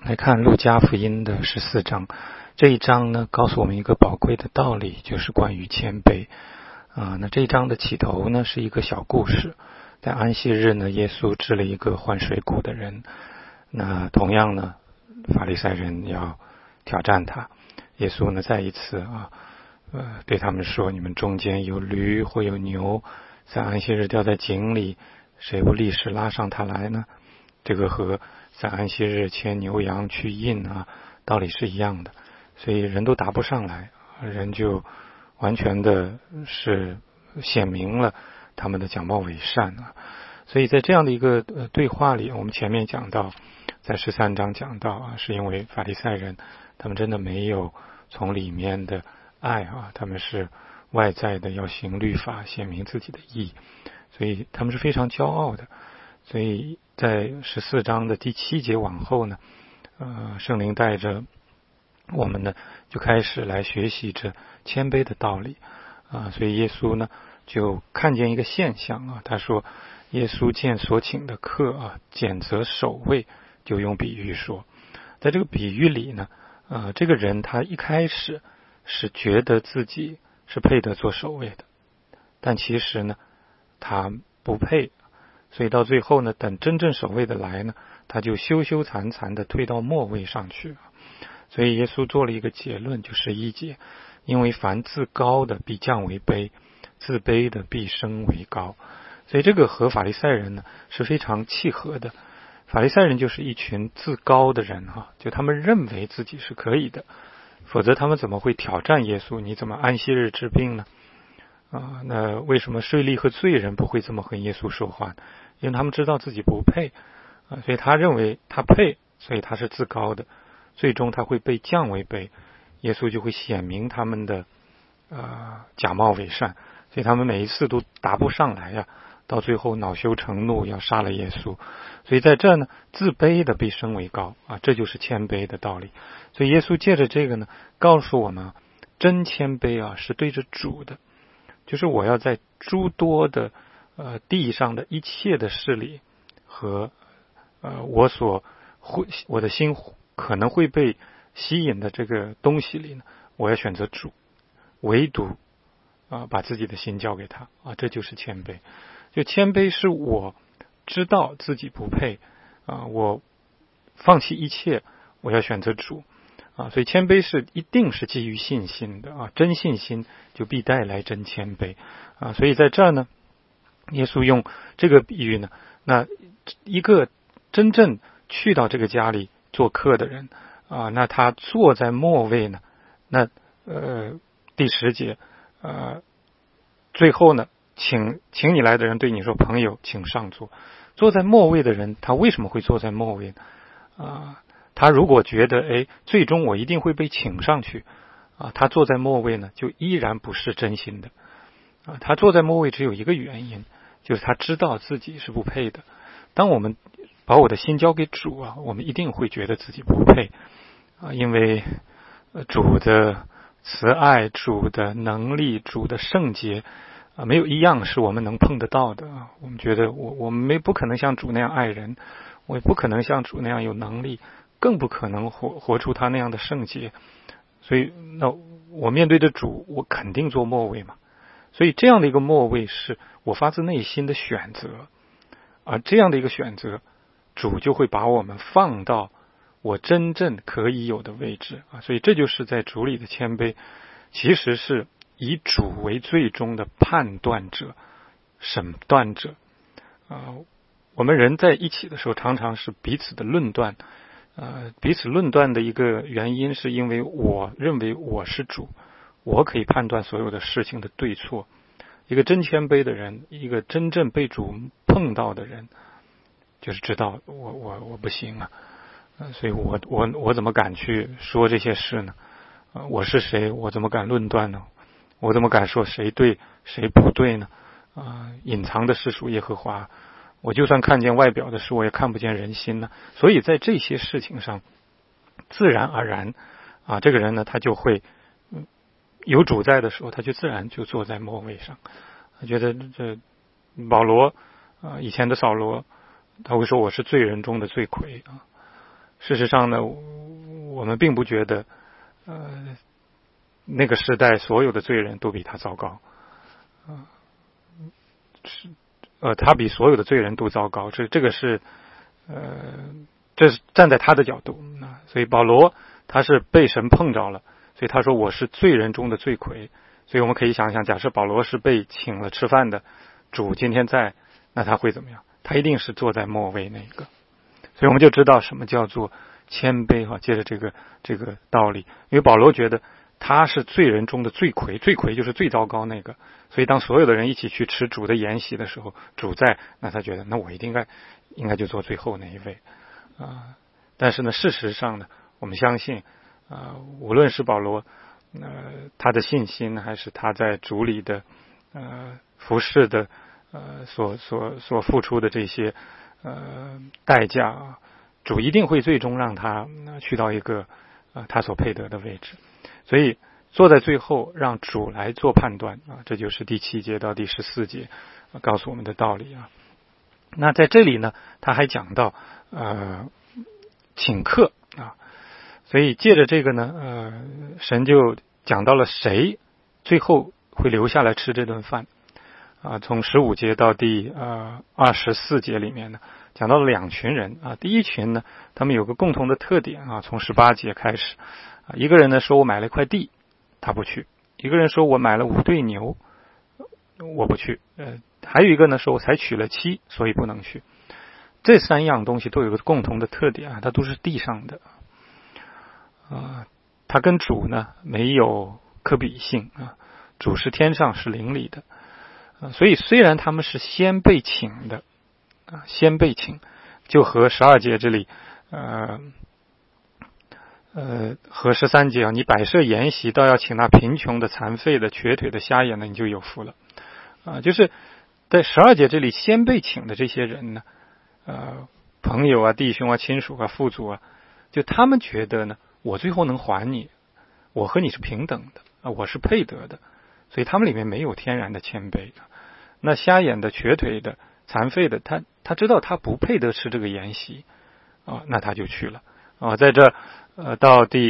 来看路加福音的14章，这一章呢告诉我们一个宝贵的道理，就是关于谦卑。那这一章的起头呢是一个小故事，在安息日呢，耶稣治了一个患水谷的人。那同样呢，法利赛人要挑战他，耶稣呢再一次对他们说：你们中间有驴或有牛，在安息日掉在井里，谁不立时拉上它来呢？这个和在安息日牵牛羊去印道理是一样的，所以人都答不上来，人就完全的是显明了他们的假冒伪善所以在这样的一个对话里，我们前面讲到，在13章讲到是因为法利赛人他们真的没有从里面的爱他们是外在的要行律法显明自己的义，所以他们是非常骄傲的。所以在14章的第7节往后呢，圣灵带着我们呢就开始来学习着谦卑的道理所以耶稣呢就看见一个现象他说耶稣见所请的客拣择首位，就用比喻说，在这个比喻里呢这个人他一开始是觉得自己是配得做首位的，但其实呢他不配，所以到最后呢，等真正首位的来呢，他就羞羞惭惭的退到末位上去。所以耶稣做了一个结论，就11节，因为凡自高的必降为卑，自卑的必升为高。所以这个和法利赛人呢是非常契合的。法利赛人就是一群自高的人就他们认为自己是可以的，否则他们怎么会挑战耶稣？你怎么安息日治病呢？那为什么税吏和罪人不会这么和耶稣说话？因为他们知道自己不配所以他认为他配，所以他是自高的，最终他会被降为卑，耶稣就会显明他们的假冒伪善，所以他们每一次都答不上来到最后恼羞成怒要杀了耶稣。所以在这呢，自卑的必升为高这就是谦卑的道理。所以耶稣借着这个呢告诉我们真谦卑是对着主的，就是我要在诸多的地上的一切的事里和我的心可能会被吸引的这个东西里呢，我要选择主，唯独把自己的心交给他这就是谦卑。就谦卑是我知道自己不配我放弃一切，我要选择主所以谦卑是一定是基于信心的真信心就必带来真谦卑所以在这儿呢，耶稣用这个比喻呢，那一个真正去到这个家里做客的人那他坐在末位呢，那第10节最后呢，请你来的人对你说，朋友请上座。坐在末位的人他为什么会坐在末位呢他如果觉得最终我一定会被请上去他坐在末位呢就依然不是真心的他坐在末位只有一个原因，就是他知道自己是不配的。当我们把我的心交给主我们一定会觉得自己不配因为主的慈爱、主的能力、主的圣洁没有一样是我们能碰得到的我们觉得我们不可能像主那样爱人，我也不可能像主那样有能力，更不可能活出他那样的圣洁。所以那我面对着主，我肯定做末位嘛。所以这样的一个末位是我发自内心的选择这样的一个选择，主就会把我们放到我真正可以有的位置所以这就是在主里的谦卑，其实是以主为最终的判断者、审断者我们人在一起的时候常常是彼此的论断彼此论断的一个原因是因为我认为我是主，我可以判断所有的事情的对错。一个真谦卑的人，一个真正被主碰到的人，就是知道我不行所以我怎么敢去说这些事呢我是谁？我怎么敢论断呢？我怎么敢说谁对谁不对呢隐藏的是属耶和华，我就算看见外表的事，我也看不见人心呢。所以在这些事情上，自然而然这个人呢，他就会有主在的时候，他就自然就坐在末位上。他觉得这保罗以前的扫罗，他会说我是罪人中的罪魁事实上呢，我们并不觉得那个时代所有的罪人都比他糟糕他比所有的罪人都糟糕，这是站在他的角度所以保罗他是被神碰着了，所以他说我是罪人中的罪魁。所以我们可以想想，假设保罗是被请了吃饭的，主今天在，那他会怎么样？他一定是坐在末位那个。所以我们就知道什么叫做谦卑接着这个道理，因为保罗觉得他是罪人中的罪魁，罪魁就是最糟糕那个。所以当所有的人一起去吃主的筵席的时候，主在，那他觉得那我应该就坐最后那一位但是呢，事实上呢，我们相信无论是保罗他的信心，还是他在主里的服侍的所付出的这些代价主一定会最终让他去到一个他所配得的位置。所以坐在最后让主来做判断这就是第7节到第14节告诉我们的道理那在这里呢，他还讲到请客所以借着这个呢神就讲到了谁最后会留下来吃这顿饭从15节到第24节里面呢，讲到了2群人第一群呢，他们有个共同的特点从18节开始一个人呢说我买了一块地，他不去；一个人说我买了5对牛，我不去；还有一个呢说我才娶了妻，所以不能去。这3样东西都有个共同的特点它都是地上的它跟主呢没有可比性主是天上是灵里的所以虽然他们是先被请的先被请，就和12节这里和13节你摆设筵席倒要请那贫穷的、残废的、瘸腿的、瞎眼的，你就有福了就是在12节这里先被请的这些人呢朋友弟兄亲属父祖就他们觉得呢我最后能还你，我和你是平等的我是配得的，所以他们里面没有天然的谦卑那瞎眼的、瘸腿的、残废的，他知道他不配得吃这个筵席那他就去了在这到第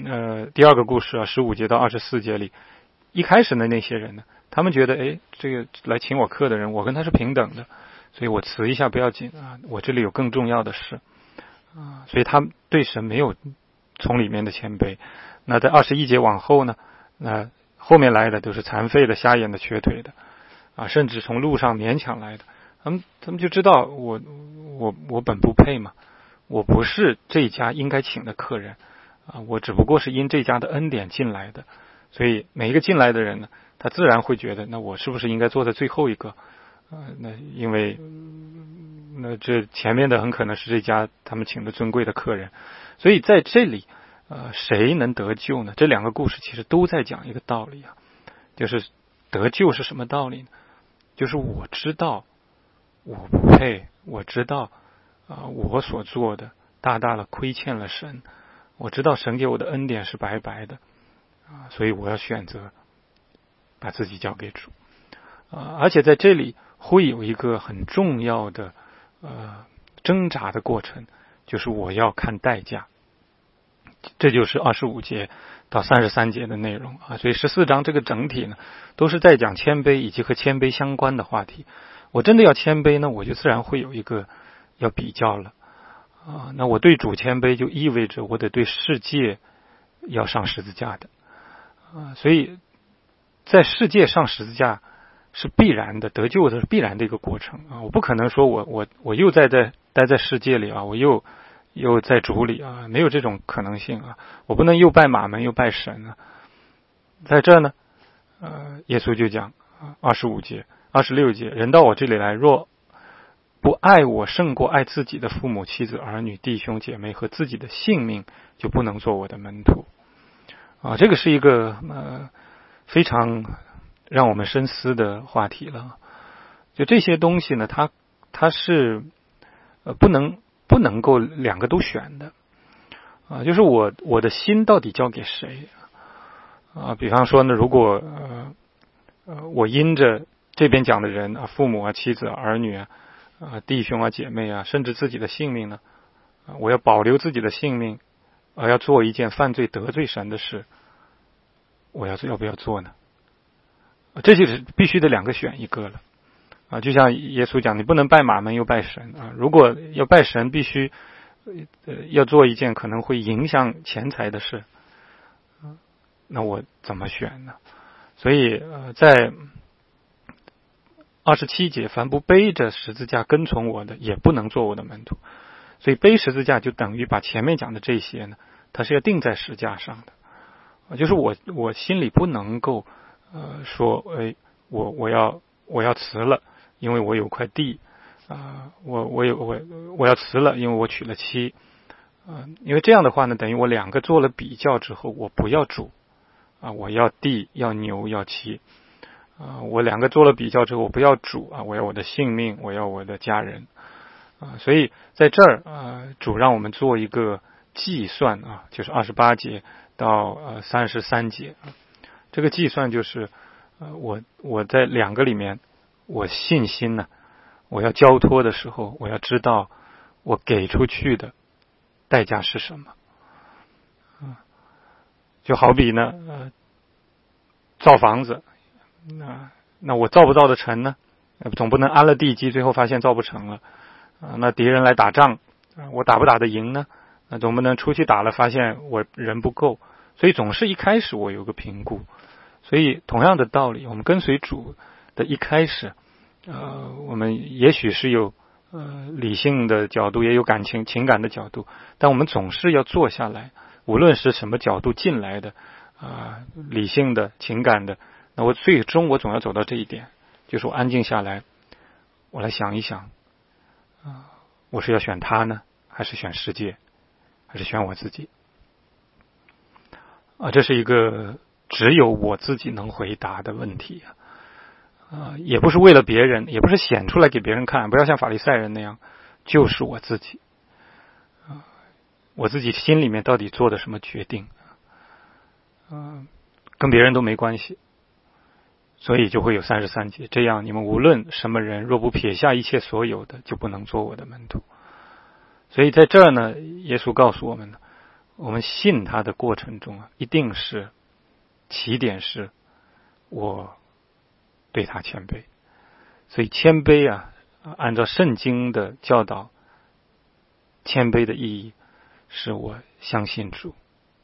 2个故事15节到24节里，一开始的那些人呢，他们觉得这个来请我客的人，我跟他是平等的，所以我辞一下不要紧我这里有更重要的事所以他对神没有从里面的谦卑。那在21节往后呢，后面来的都是残废的、瞎眼的、瘸腿的甚至从路上勉强来的，他们就知道我本不配嘛，我不是这家应该请的客人我只不过是因这家的恩典进来的，所以每一个进来的人呢，他自然会觉得那我是不是应该坐在最后一个那因为那这前面的很可能是这家他们请的尊贵的客人。所以在这里谁能得救呢？这2个故事其实都在讲一个道理就是得救是什么道理呢？就是我知道我不配，我知道我所做的大大的亏欠了神，我知道神给我的恩典是白白的所以我要选择把自己交给主而且在这里会有一个很重要的挣扎的过程，就是我要看代价。这就是25节到33节的内容所以14章这个整体呢，都是在讲谦卑以及和谦卑相关的话题。我真的要谦卑呢，我就自然会有一个要比较了那我对主谦卑就意味着我得对世界要上十字架的所以在世界上十字架是必然的，得救的是必然的一个过程我不可能说我又待在世界里我又在主里没有这种可能性我不能又拜马门又拜神在这呢耶稣就讲25节26节，人到我这里来，若不爱我胜过爱自己的父母、妻子、儿女、弟兄姐妹和自己的性命，就不能做我的门徒这个是一个非常让我们深思的话题了。就这些东西呢，它是不能够2个都选的就是我的心到底交给谁比方说呢，如果我因着这边讲的人父母妻子儿女弟兄姐妹甚至自己的性命呢我要保留自己的性命，而要做一件犯罪得罪神的事，我要不要做呢？这就是必须得两个选一个了就像耶稣讲，你不能拜马门又拜神如果要拜神，必须要做一件可能会影响钱财的事那我怎么选呢？所以在27节，凡不背着十字架跟从我的，也不能做我的门徒。所以背十字架就等于把前面讲的这些呢，它是要钉在石架上的就是我心里不能够说我要辞了，因为我有块地我要辞了，因为我娶了妻因为这样的话呢，等于我两个做了比较之后，我不要主我要地，要牛，要妻我两个做了比较之后，我不要主我要我的性命，我要我的家人所以在这儿主让我们做一个计算就是28节到33节这个计算就是我在两个里面，我信心呢我要交托的时候，我要知道我给出去的代价是什么就好比呢造房子那我造不造得成呢？总不能安了地基最后发现造不成了那敌人来打仗我打不打得赢呢？那总不能出去打了发现我人不够，所以总是一开始我有个评估。所以同样的道理，我们跟随主的一开始我们也许是有理性的角度，也有情感的角度，但我们总是要坐下来，无论是什么角度进来的理性的情感的，那我最终我总要走到这一点，就是我安静下来，我来想一想我是要选他呢，还是选世界，还是选我自己这是一个只有我自己能回答的问题也不是为了别人，也不是显出来给别人看，不要像法利赛人那样，就是我自己我自己心里面到底做的什么决定跟别人都没关系，所以就会有33节，这样你们无论什么人，若不撇下一切所有的，就不能做我的门徒。所以在这儿呢，耶稣告诉我们呢，我们信他的过程中一定是起点是我对他谦卑。所以谦卑按照圣经的教导，谦卑的意义是我相信主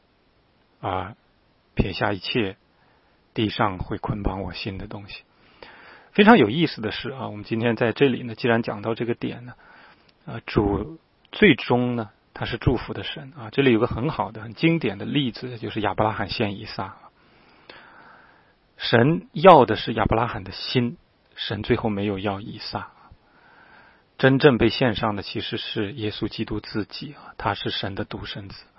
撇下一切地上会捆绑我心的东西。非常有意思的是我们今天在这里呢，既然讲到这个点呢主最终呢他是祝福的神这里有个很好的很经典的例子，就是亚伯拉罕献以撒神要的是亚伯拉罕的心，神最后没有要以撒真正被献上的其实是耶稣基督自己他是神的独生子，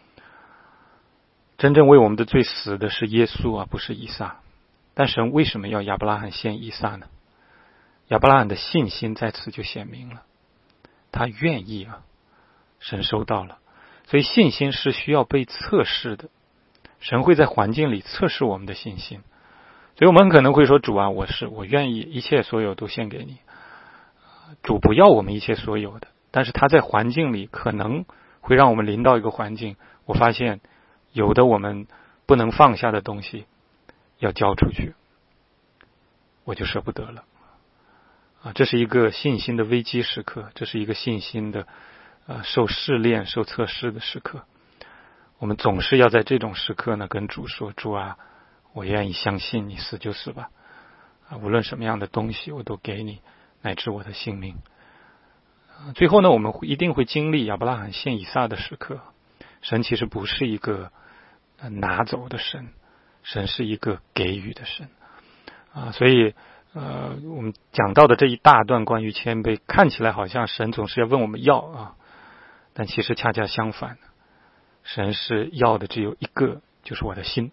真正为我们的罪死的是耶稣不是以撒。但神为什么要亚伯拉罕献以撒呢？亚伯拉罕的信心在此就显明了，他愿意神收到了。所以信心是需要被测试的，神会在环境里测试我们的信心。所以我们可能会说，主我愿意一切所有都献给你。主不要我们一切所有的，但是他在环境里可能会让我们临到一个环境，我发现有的我们不能放下的东西要交出去，我就舍不得了这是一个信心的危机时刻，这是一个信心的受试炼受测试的时刻。我们总是要在这种时刻呢跟主说，主我愿意相信你，死就死吧无论什么样的东西我都给你，乃至我的性命最后呢，我们一定会经历亚伯拉罕献以撒的时刻。神其实不是一个拿走的神，神是一个给予的神所以我们讲到的这一大段关于谦卑，看起来好像神总是要问我们要但其实恰恰相反，神是要的只有一个，就是我的心，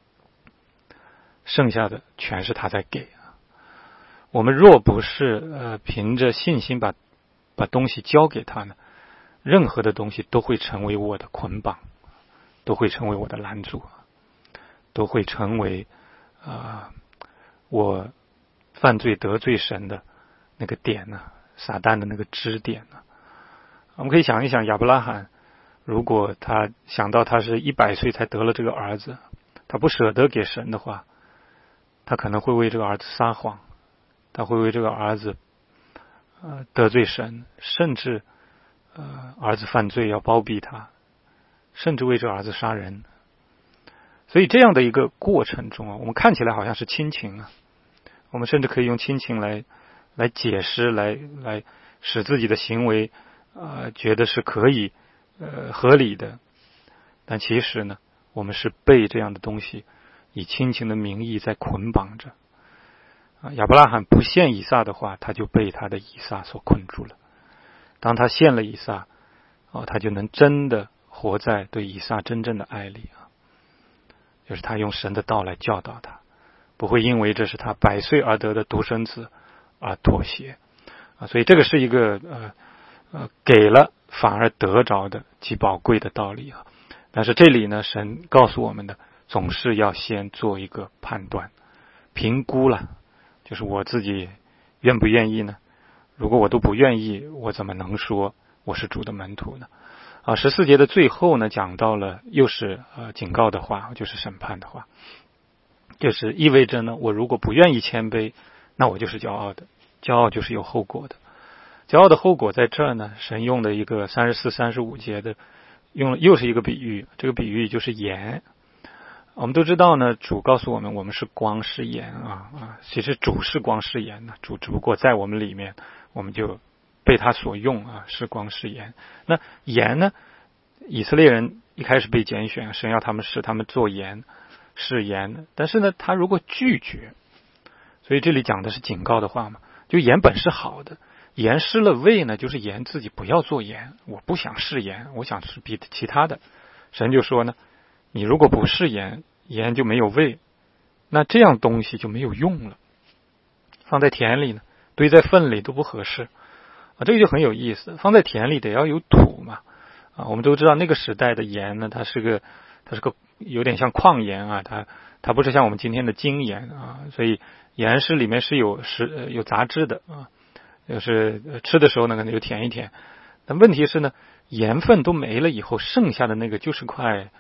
剩下的全是他在给我们若不是凭着信心把东西交给他呢，任何的东西都会成为我的捆绑，都会成为我的拦阻，都会成为我犯罪得罪神的那个点撒旦的那个支点我们可以想一想，亚伯拉罕如果他想到他是100岁才得了这个儿子，他不舍得给神的话，他可能会为这个儿子撒谎，他会为这个儿子得罪神，甚至儿子犯罪要包庇他，甚至为这个儿子杀人。所以这样的一个过程中啊，我们看起来好像是亲情啊，我们甚至可以用亲情来解释，来使自己的行为觉得是可以合理的。但其实呢，我们是被这样的东西以亲情的名义在捆绑着。亚伯拉罕不献以撒的话，他就被他的以撒所困住了。当他献了以撒，他就能真的活在对以撒真正的爱里啊，就是他用神的道来教导他，不会因为这是他100岁而得的独生子而妥协啊。所以这个是一个给了反而得着的极宝贵的道理啊。但是这里呢，神告诉我们的总是要先做一个判断评估了，就是我自己愿不愿意呢？如果我都不愿意，我怎么能说我是主的门徒呢？14节的最后呢，讲到了又是警告的话，就是审判的话，就是意味着呢，我如果不愿意谦卑，那我就是骄傲的，骄傲就是有后果的。骄傲的后果在这儿呢，神用的一个34、35节的又是一个比喻，这个比喻就是盐。我们都知道呢，主告诉我们，我们是光是盐其实主是光是盐呢，主只不过在我们里面，我们就被他所用是光是盐。那盐呢，以色列人一开始被拣选，神要他们使他们做盐，是盐，但是呢，他如果拒绝，所以这里讲的是警告的话嘛，就盐本是好的，盐失了味呢，就是盐自己不要做盐，我不想试盐，我想吃比其他的。神就说呢，你如果不试盐，盐就没有味，那这样东西就没有用了，放在田里呢，堆在粪里都不合适这个就很有意思。放在田里得要有土嘛我们都知道那个时代的盐呢，它是个有点像矿盐它不是像我们今天的精盐所以盐是里面是有杂质的就是吃的时候呢可能就舔一舔。但问题是呢，盐分都没了以后，剩下的那个就是块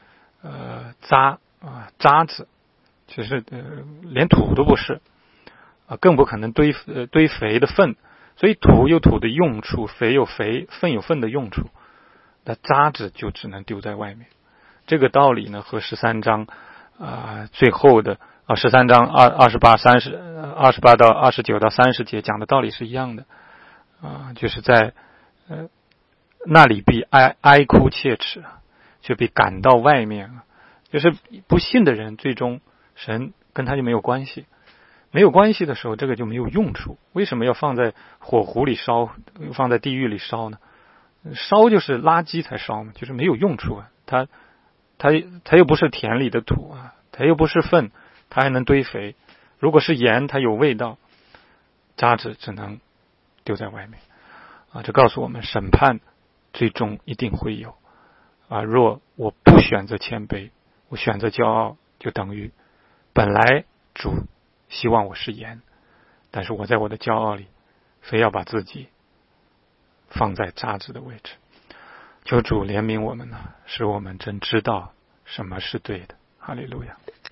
渣子，其实连土都不是更不可能堆肥的粪。所以土有土的用处，肥有肥，粪有粪的用处，那渣子就只能丢在外面。这个道理呢，和13章最后的13章28到29到30节讲的道理是一样的就是在那里必哀哭切齿，就被赶到外面就是不信的人，最终神跟他就没有关系。没有关系的时候，这个就没有用处。为什么要放在火湖里烧，放在地狱里烧呢？烧就是垃圾才烧嘛，就是没有用处它又不是田里的土它又不是粪，它还能堆肥。如果是盐，它有味道，渣子只能丢在外面这告诉我们审判最终一定会有若我不选择谦卑，我选择骄傲，就等于本来主希望我是盐，但是我在我的骄傲里非要把自己放在渣子的位置。求主怜悯我们使我们真知道什么是对的。哈利路亚。